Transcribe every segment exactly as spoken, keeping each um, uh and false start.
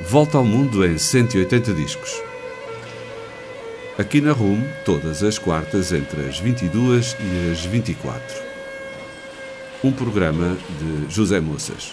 Volta ao Mundo em cento e oitenta discos. Aqui na R U M, todas as quartas entre as vinte e duas e as vinte e quatro. Um programa de José Moças.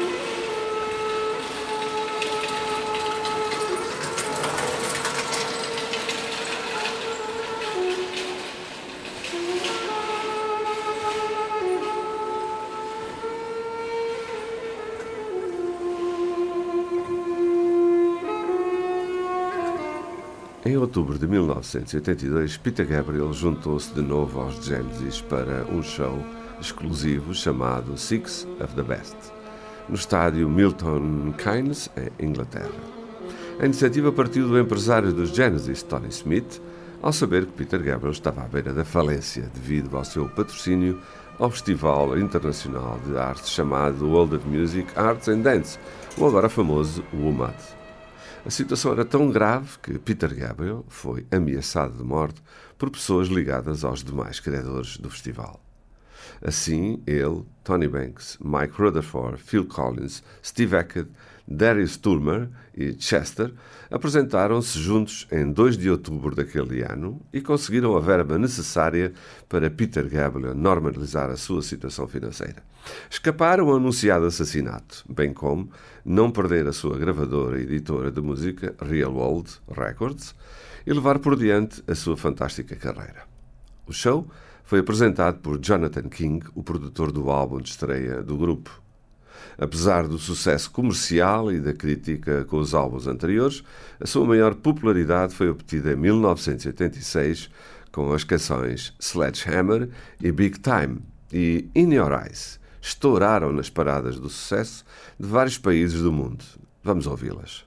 Em outubro de mil novecentos e oitenta e dois, Peter Gabriel juntou-se de novo aos Genesis para um show exclusivo chamado Six of the Best, no estádio Milton Keynes, em Inglaterra. A iniciativa partiu do empresário dos Genesis, Tony Smith, ao saber que Peter Gabriel estava à beira da falência devido ao seu patrocínio ao Festival Internacional de Arte chamado World of Music, Arts and Dance, o agora famoso W M A D. A situação era tão grave que Peter Gabriel foi ameaçado de morte por pessoas ligadas aos demais criadores do festival. Assim, ele, Tony Banks, Mike Rutherford, Phil Collins, Steve Hackett, Darius Turner e Chester apresentaram-se juntos em dois de outubro daquele ano e conseguiram a verba necessária para Peter Gabriel normalizar a sua situação financeira. Escaparam ao anunciado assassinato, bem como não perder a sua gravadora e editora de música Real World Records e levar por diante a sua fantástica carreira. O show foi apresentado por Jonathan King, o produtor do álbum de estreia do grupo. Apesar do sucesso comercial e da crítica com os álbuns anteriores, a sua maior popularidade foi obtida em mil novecentos e oitenta e seis com as canções Sledgehammer e Big Time e In Your Eyes. Estouraram nas paradas do sucesso de vários países do mundo. Vamos ouvi-las.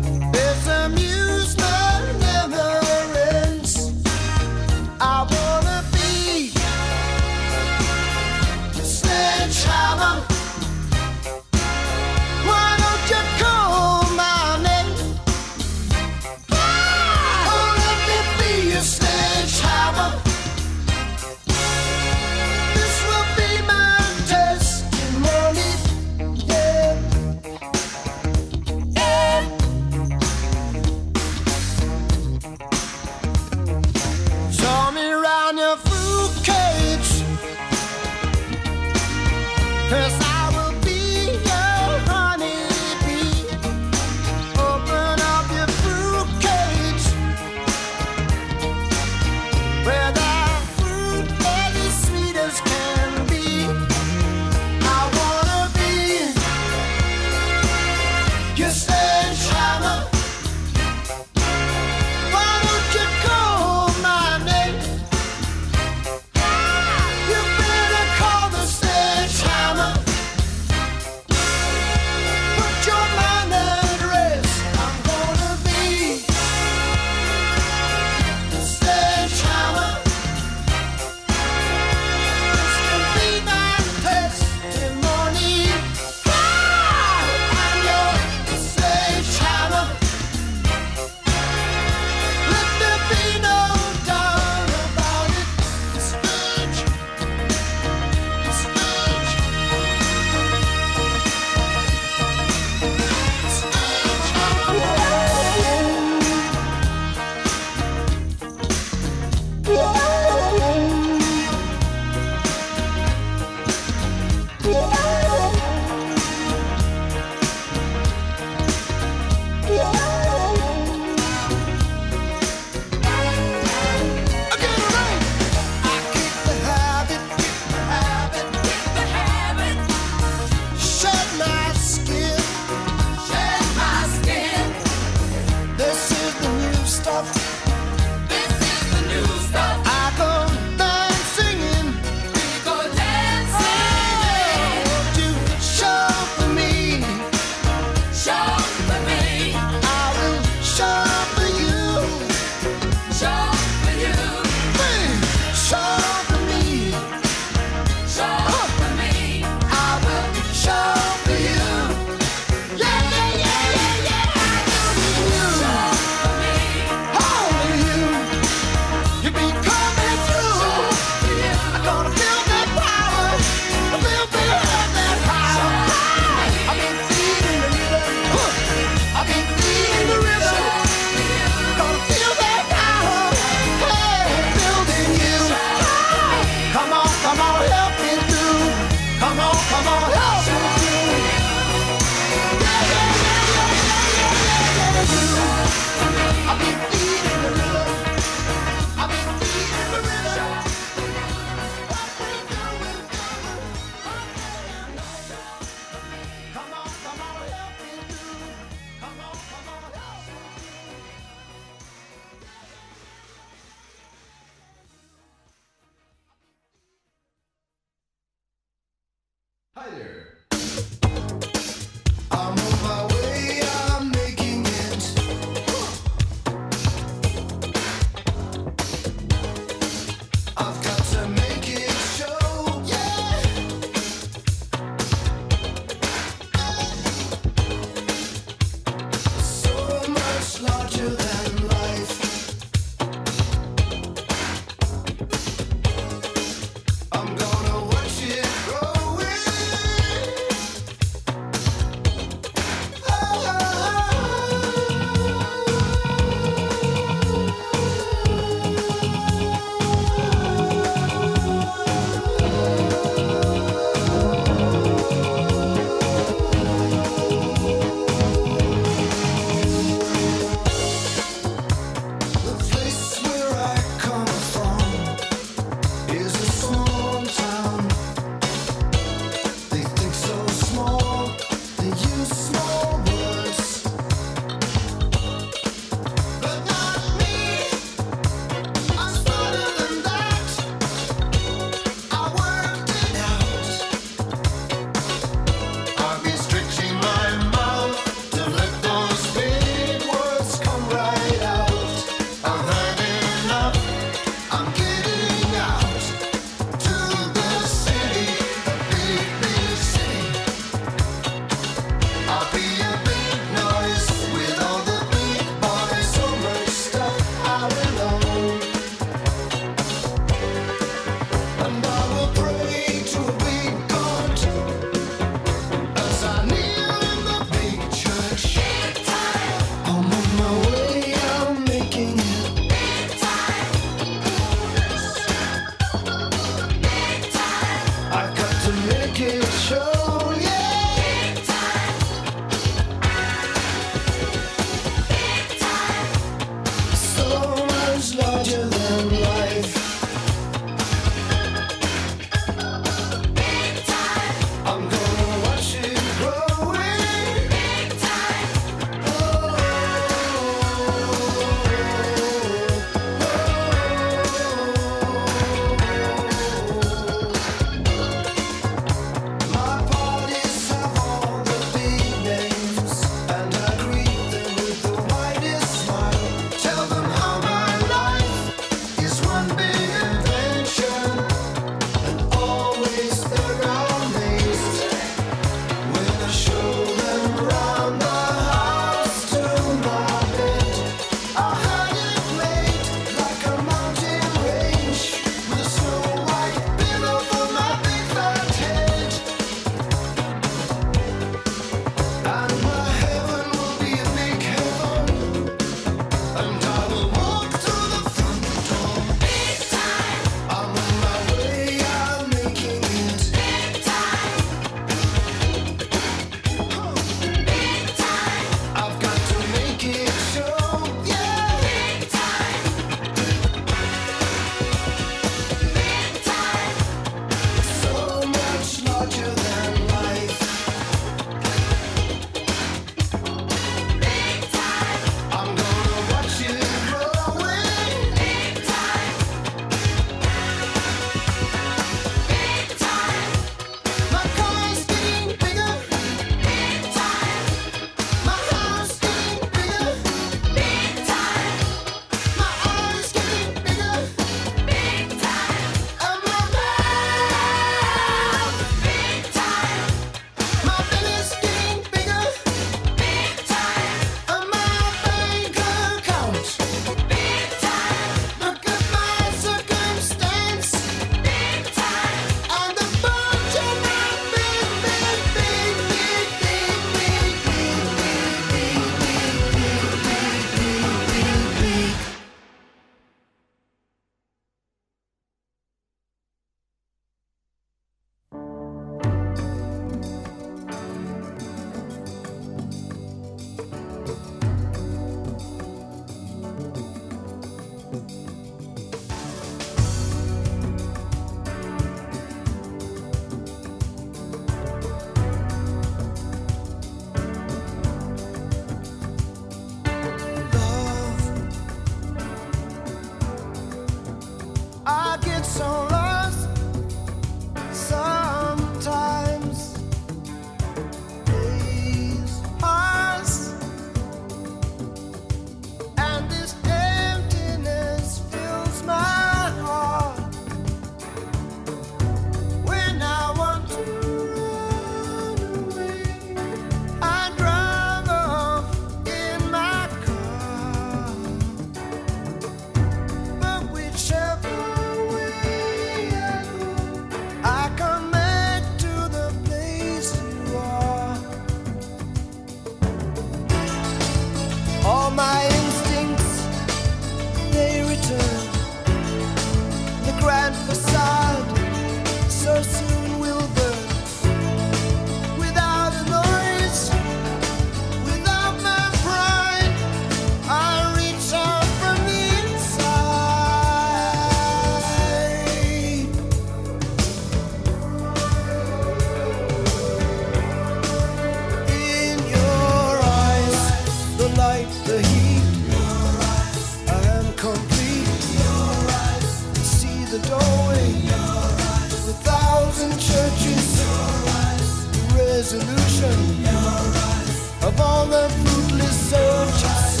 of all the fruitless searches.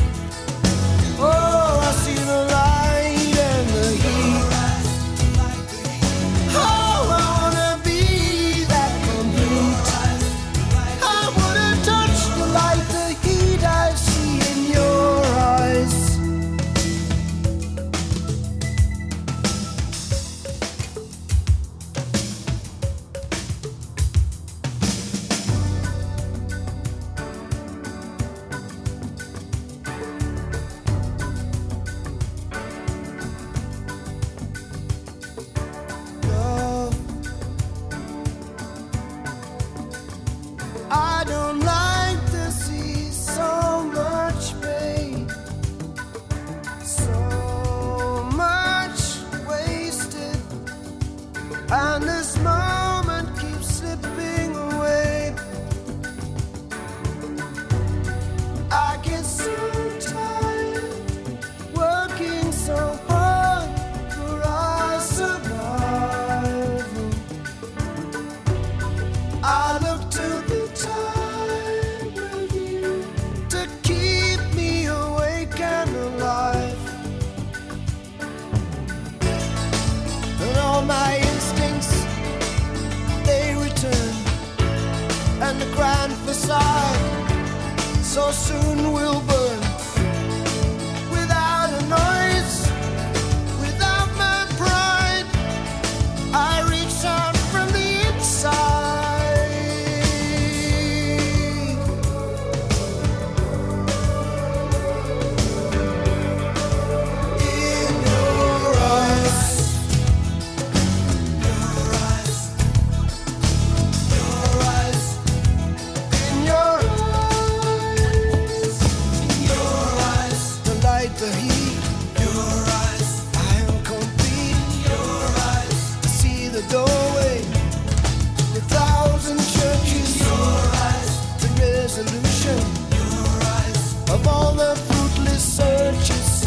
Oh, I see the light and the heat. Oh, I wanna be that complete. I wanna touch the light, the heat I see in your eyes. I don't like to see so much pain, so much wasted, and this moment keeps slipping away. I get so tired working so hard for our survival. I look to the time with you to keep me awake and alive. And all my instincts, they return, and the grand facade so soon will burn. Without a noise, without my pride, I reach out from the inside. The heat, your eyes, I am complete. Your eyes, I see the doorway, the thousand churches. Your eyes, the resolution. Your eyes, of all the fruitless searches.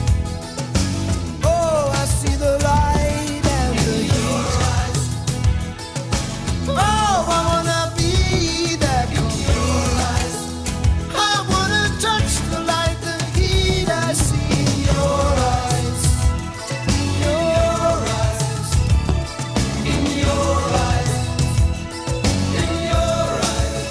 Oh, I see the light and the heat. Oh, I wanna be that complete. I wanna touch the light, the heat I see in your eyes, in your eyes, in your eyes, in your eyes.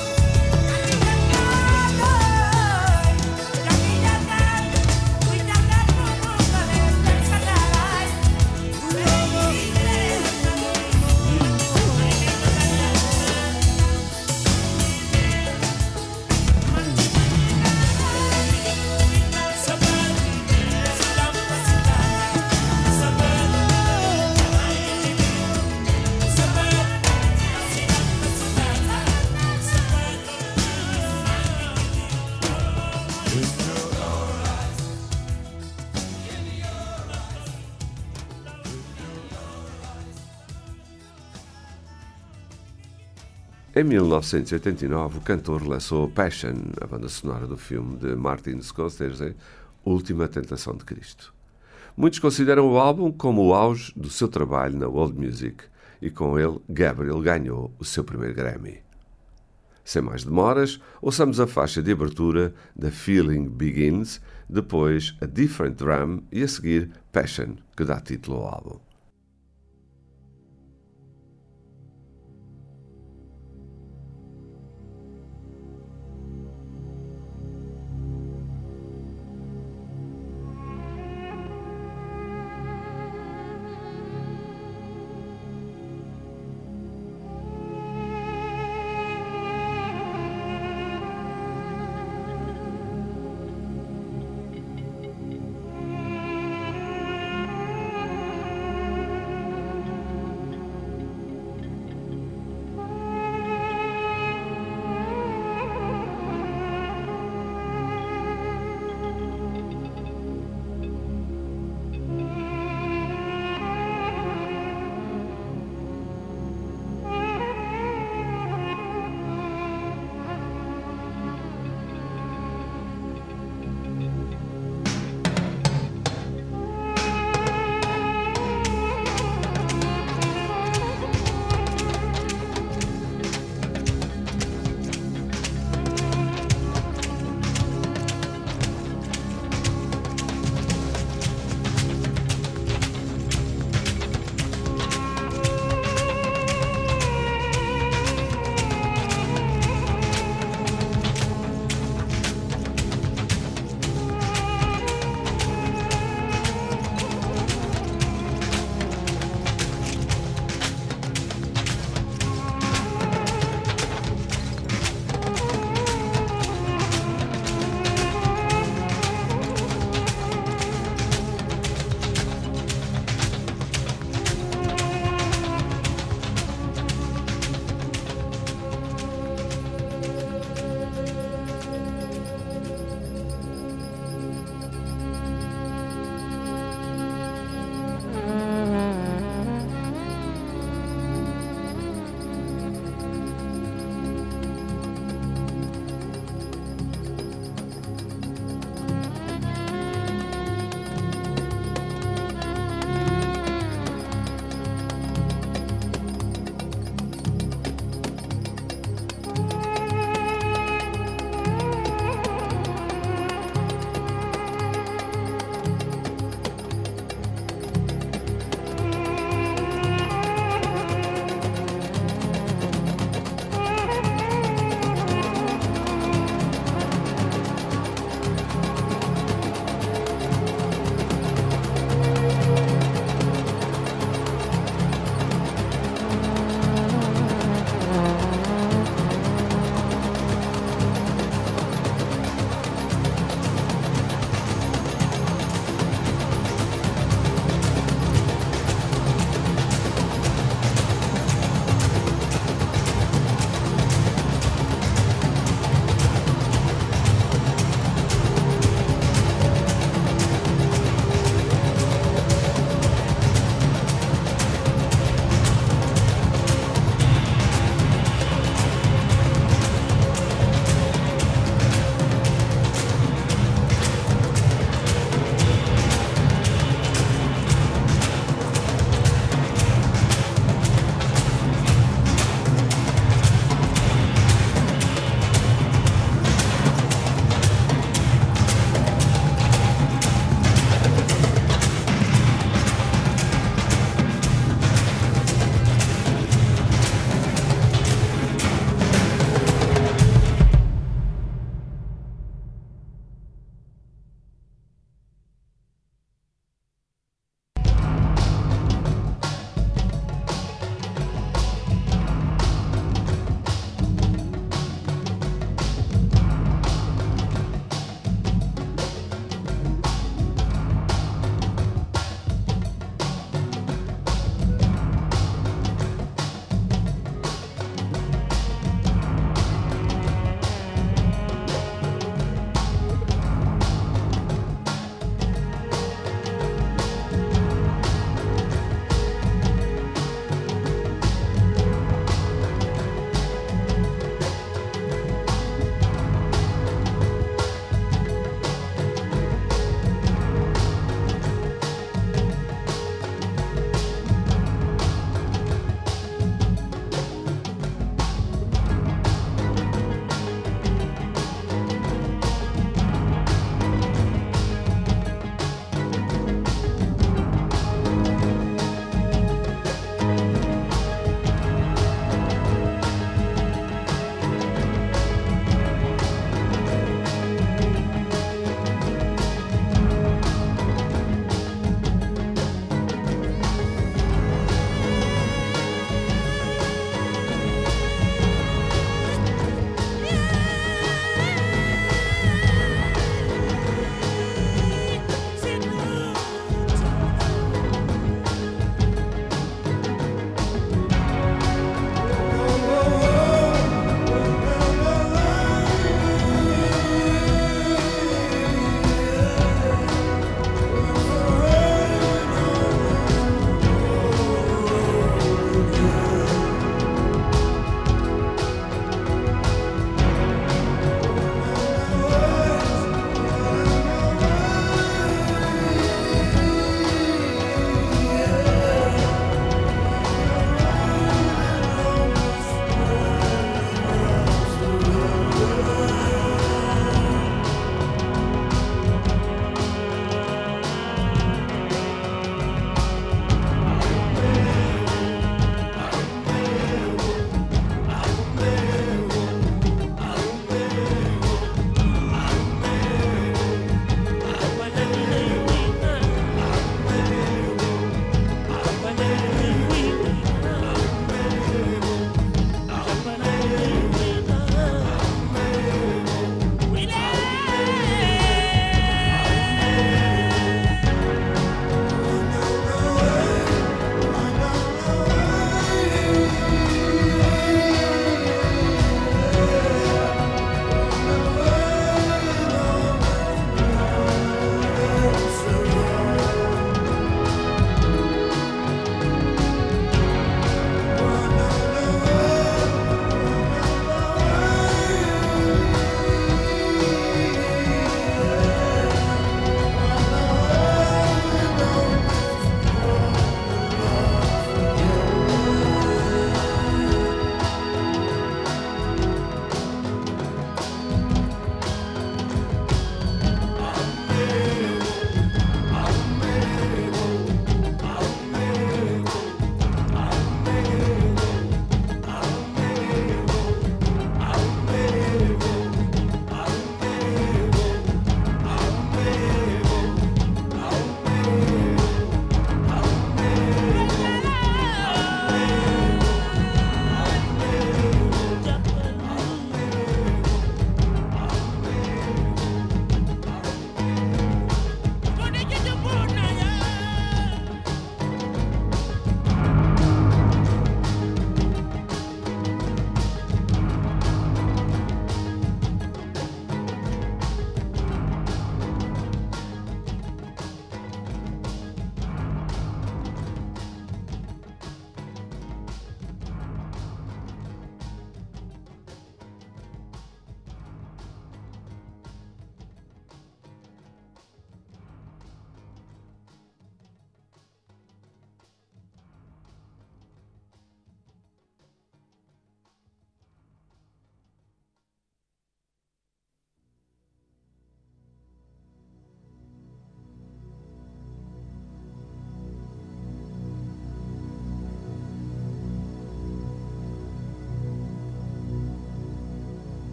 Em mil novecentos e oitenta e nove, o cantor lançou Passion, a banda sonora do filme de Martin Scorsese, Última Tentação de Cristo. Muitos consideram o álbum como o auge do seu trabalho na world music, e com ele Gabriel ganhou o seu primeiro Grammy. Sem mais demoras, ouçamos a faixa de abertura da Feeling Begins, depois a Different Drum e a seguir Passion, que dá título ao álbum.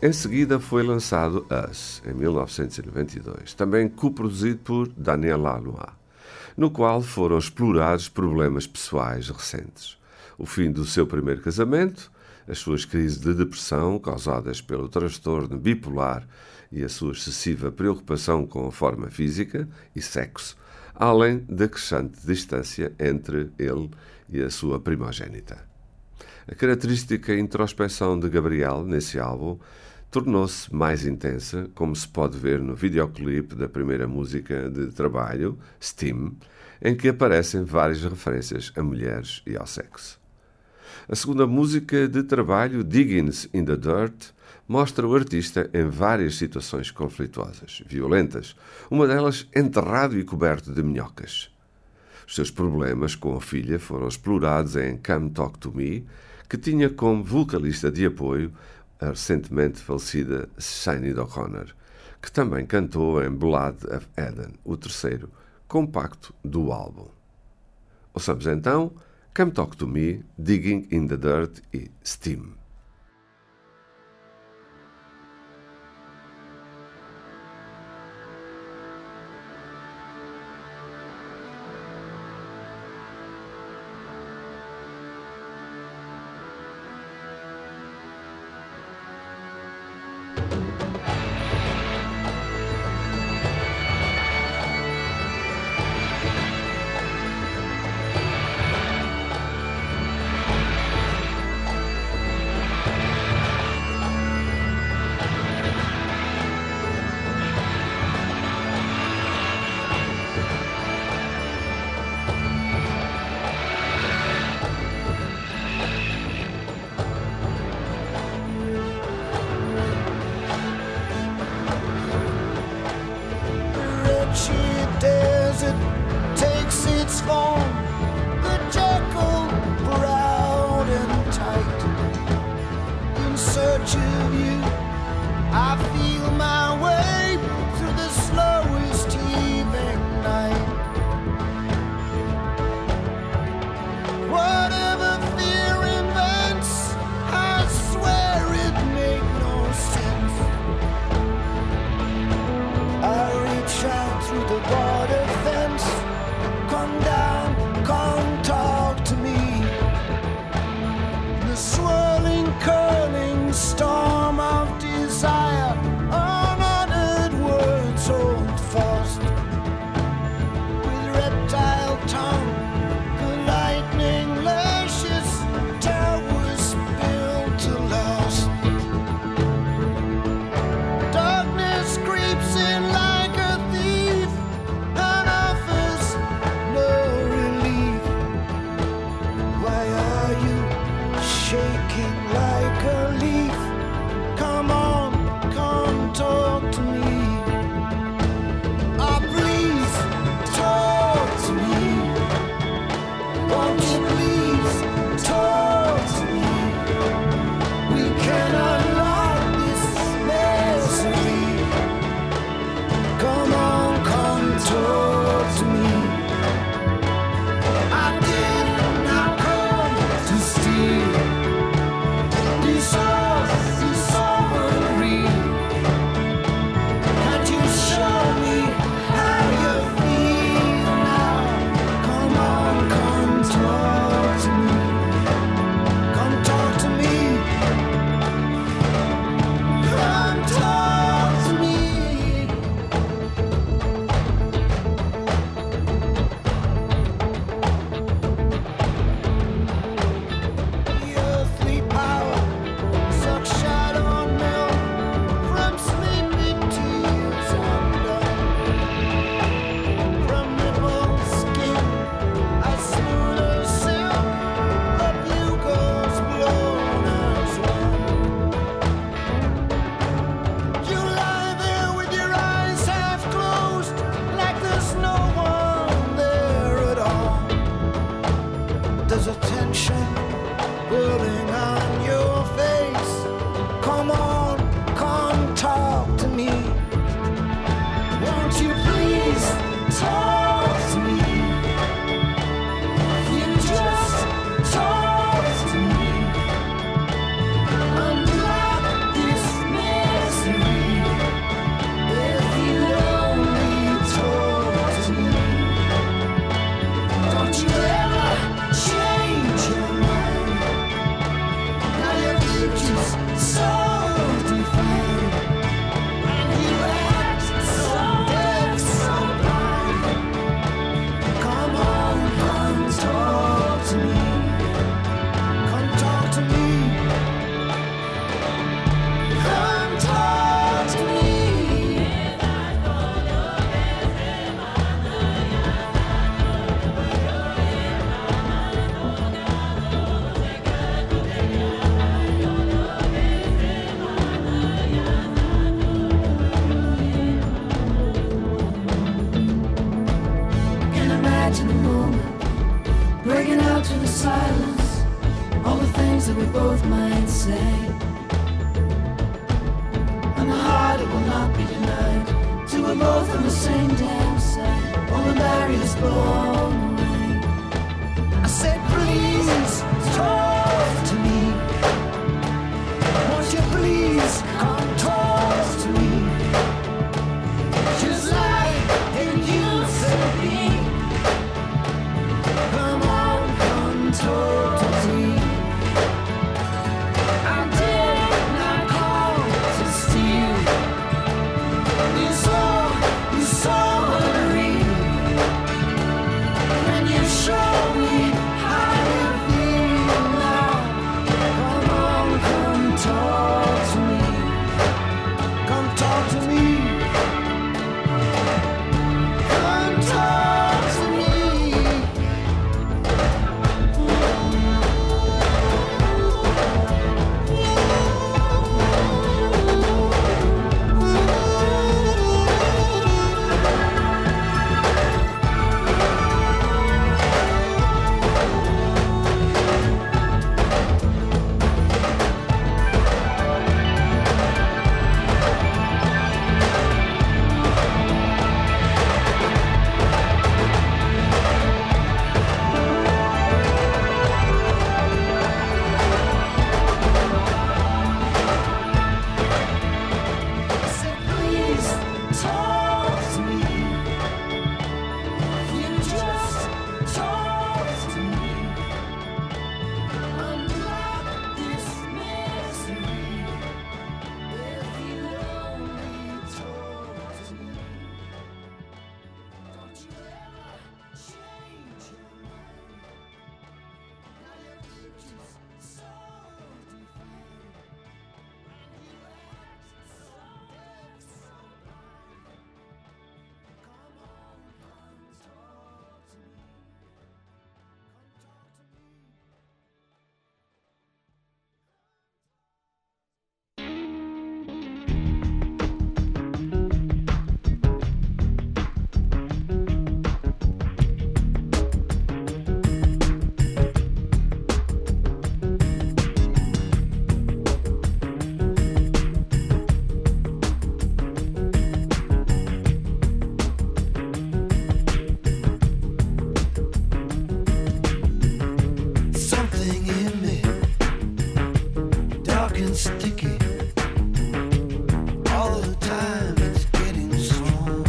Em seguida foi lançado Us, em mil novecentos e noventa e dois, também coproduzido por Daniel Lanois, no qual foram explorados problemas pessoais recentes. O fim do seu primeiro casamento, as suas crises de depressão causadas pelo transtorno bipolar e a sua excessiva preocupação com a forma física e sexo, além da crescente distância entre ele e a sua primogênita. A característica introspecção de Gabriel nesse álbum tornou-se mais intensa, como se pode ver no videoclipe da primeira música de trabalho, Steam, em que aparecem várias referências a mulheres e ao sexo. A segunda música de trabalho, Diggins in the Dirt, mostra o artista em várias situações conflituosas, violentas, uma delas enterrado e coberto de minhocas. Os seus problemas com a filha foram explorados em Come Talk to Me, que tinha como vocalista de apoio a recentemente falecida Sinéad O'Connor, que também cantou em Blood of Eden, o terceiro compacto do álbum. Ouçamos então Come Talk to Me, Digging in the Dirt e Steam. Talk to me. Unlock this man. to the silence, all the things that we both might say. And the heart, it will not be denied, till we're both on the same damn side, all the barriers blown away. I said, please talk to me. Won't you please come talk to me? Just like it used to be. Come on, come talk to me. I did not call to steal. You saw, you saw what I read. And you show me how you feel now. Come on, come talk to me. Come talk to me. Come talk to me. I said, please talk to me. If you just talk to me, unblock this misery. If you only talk to me, don't you ever change your mind. Now your future's so defined, and you act so deaf, so blind. Come on, come talk to me. Come talk to me. Something in me, dark and sticky. All the time it's getting strong.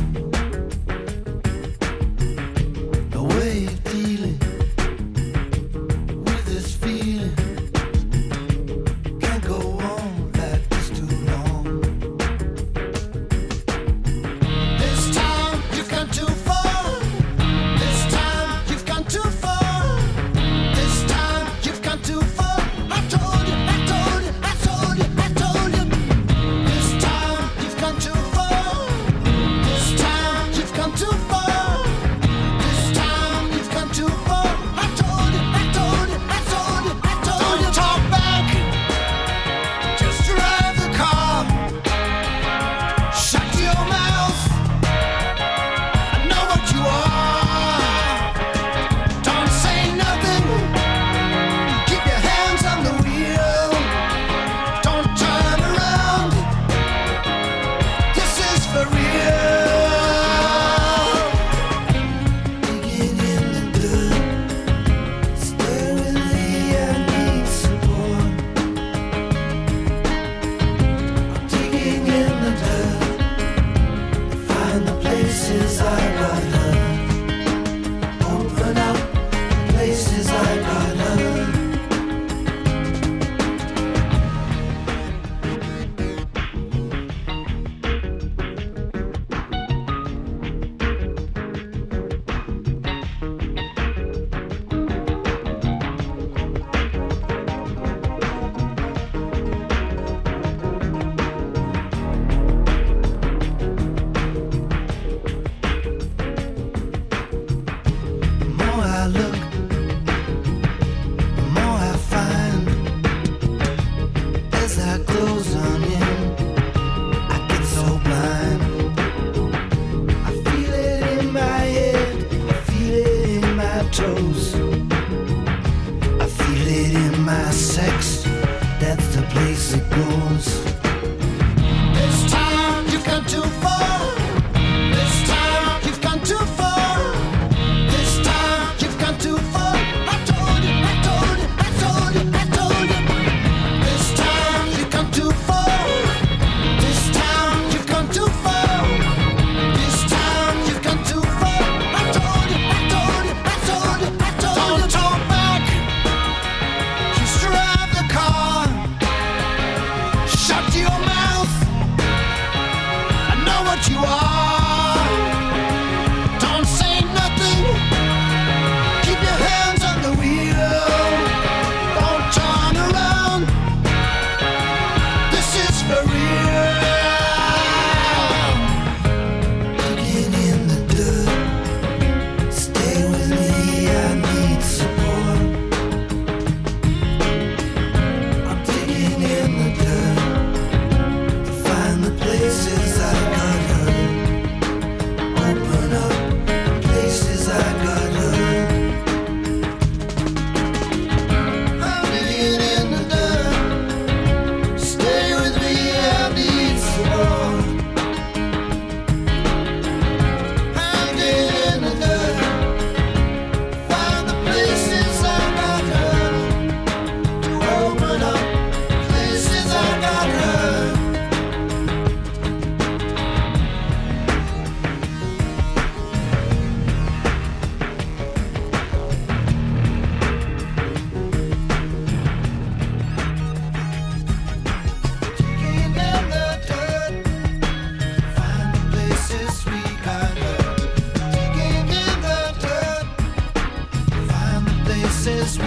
The way you're dealing with this feeling can't go on like this too long. This time you've gone too far. This time you've gone too far. This time you've gone too far. I told you, I told you, I told you, I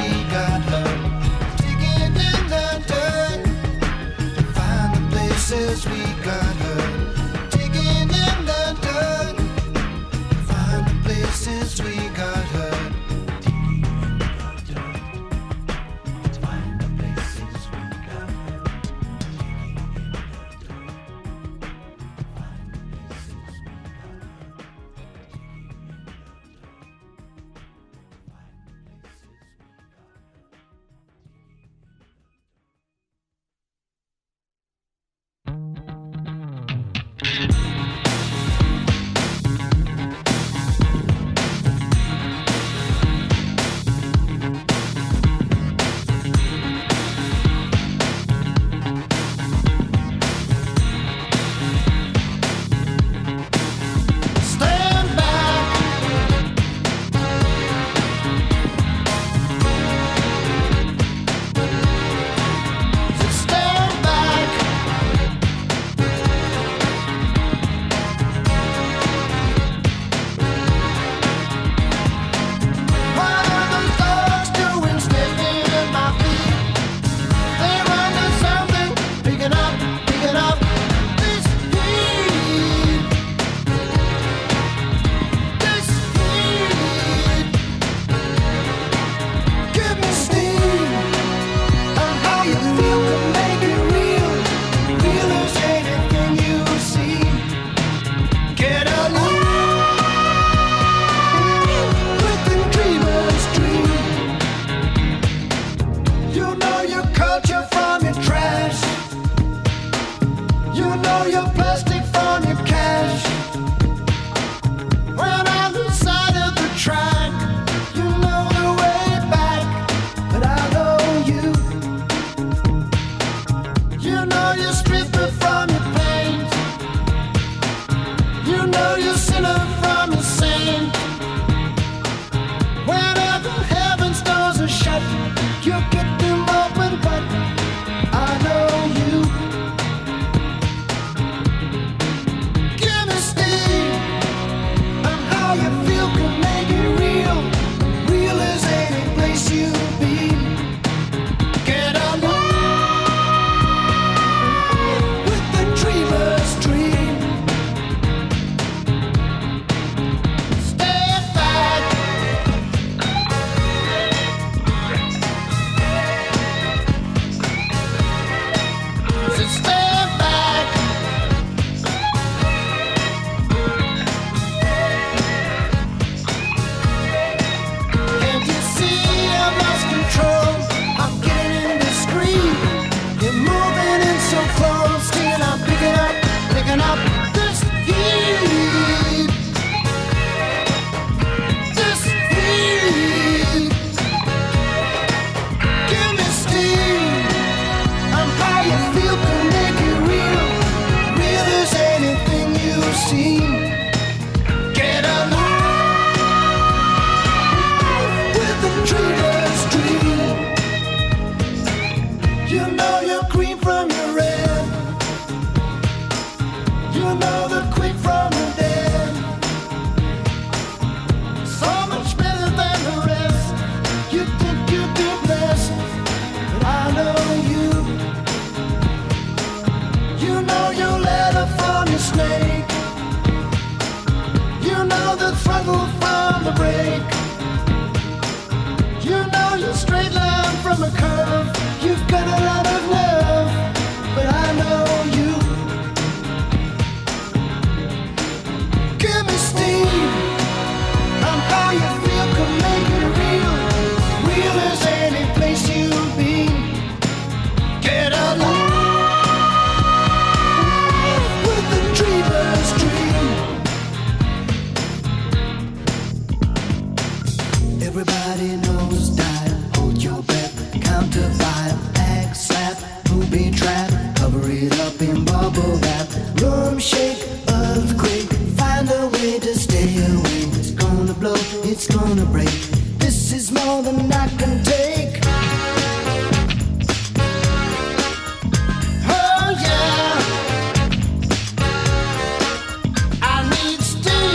we got her digging in the dirt to find the places we got her digging in the dirt to find the places we got her.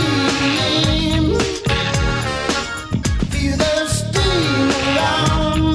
Feel the steam around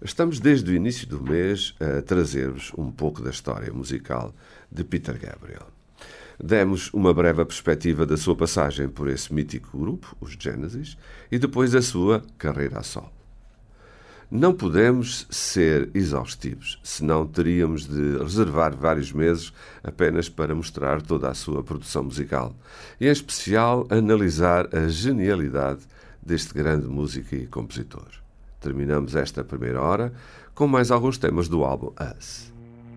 Estamos desde o início do mês a trazer-vos um pouco da história musical de Peter Gabriel. Demos uma breve perspectiva da sua passagem por esse mítico grupo, os Genesis, e depois a sua carreira a solo. Não podemos ser exaustivos, senão teríamos de reservar vários meses apenas para mostrar toda a sua produção musical e, em especial, analisar a genialidade deste grande músico e compositor. Terminamos esta primeira hora com mais alguns temas do álbum Us.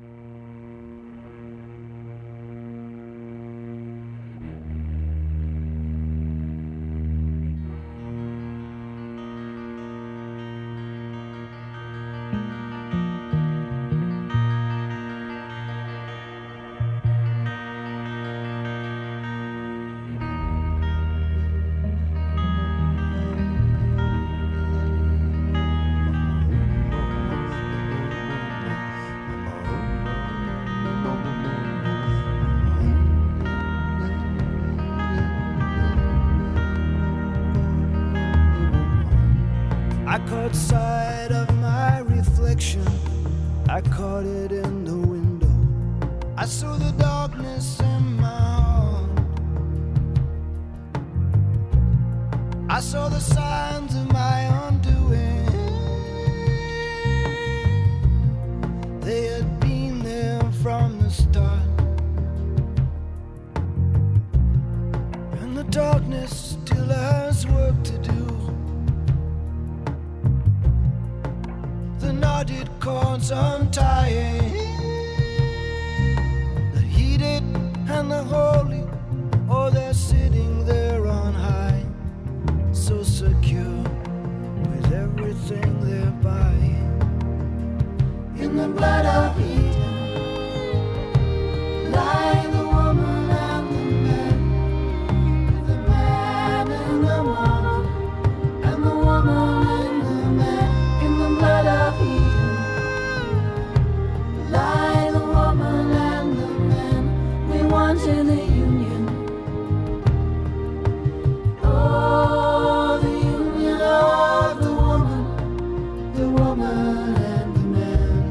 I caught sight of my reflection. I caught it in the window. I saw the darkness in my heart. I saw the signs of my undoing. They had been there from the start. And the darkness still has work to do. The knotted cords untying, the heated and the holy, oh, they're sitting there on high, so secure with everything they're buying. In the blood of Eden lie the woman and the man, the man and the woman, and the woman and the man. In the blood of Eden lie the woman and the man. We wanted a union. Oh, the union of the woman, the woman and the man.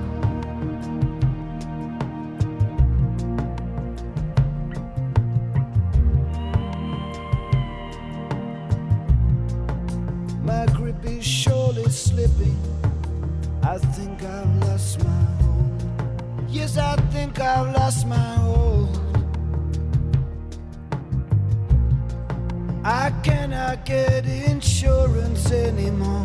My grip is surely slipping. I think I've lost my hold. Yes, I think I've lost my hold. I cannot get insurance anymore.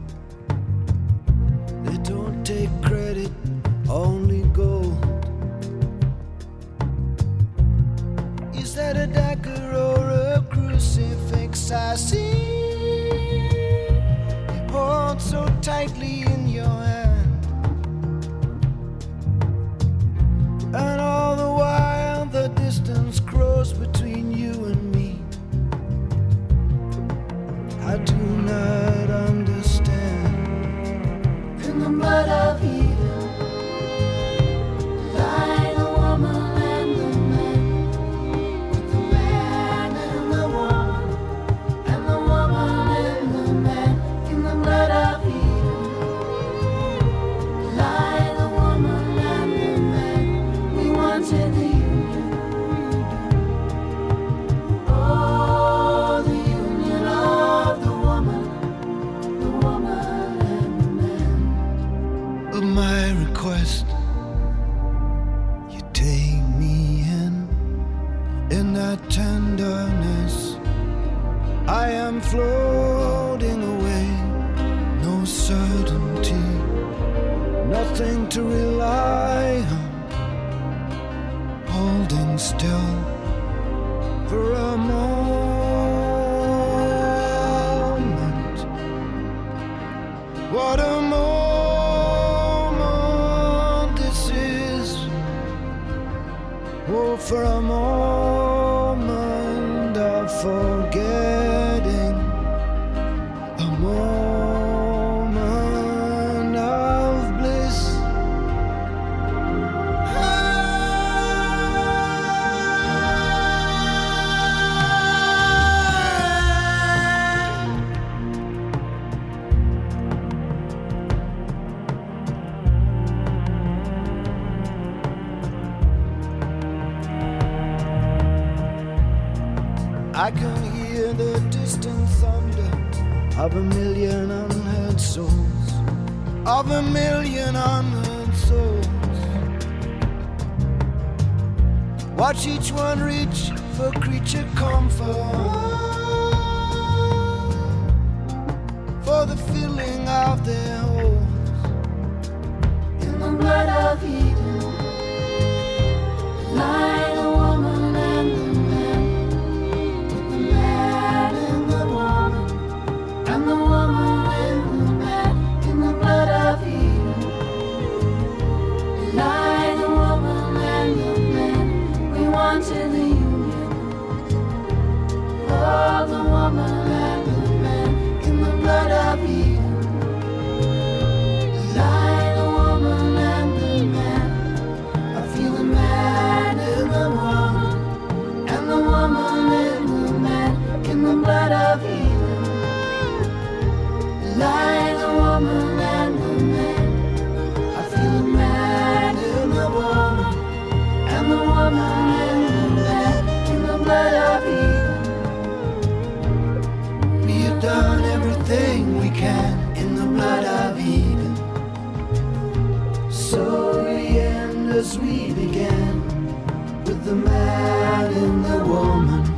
They don't take credit, only gold. Is that a dagger or a crucifix I see? You hold so tightly in your hand, and all the while the distance grows between you and me. I do not understand. In the blood of Eden lie the woman and the man, with the man and the woman, and the woman and the man. In the blood of Eden lie the woman and the man. We wanted the union. Oh, the union of the woman, the woman and the man. Of my request, you take me in, in that tenderness. I am floating away, no certainty, nothing to rely on, holding still for a moment. What a moment this is. Oh, for a moment of forgetting, a moment of bliss. Ah, distant thunder of a million unheard souls, of a million unheard souls. Watch each one reach for creature comfort, for the filling of their holes. In the blood of Eden lie the woman and the man, the man and the woman, and the woman and the man. In the blood of Eden lie the woman and the man. We wanted the union of the woman and the man. In the blood of Eden lie the woman and the man. I feel the man in the woman, and the woman in the man. In the blood of Eden lie the woman and the man. I feel the man in the woman, and the woman in the man. In the blood of Eden we have done everything we can. In the blood of Eden, so we end as we began, with the man and the woman.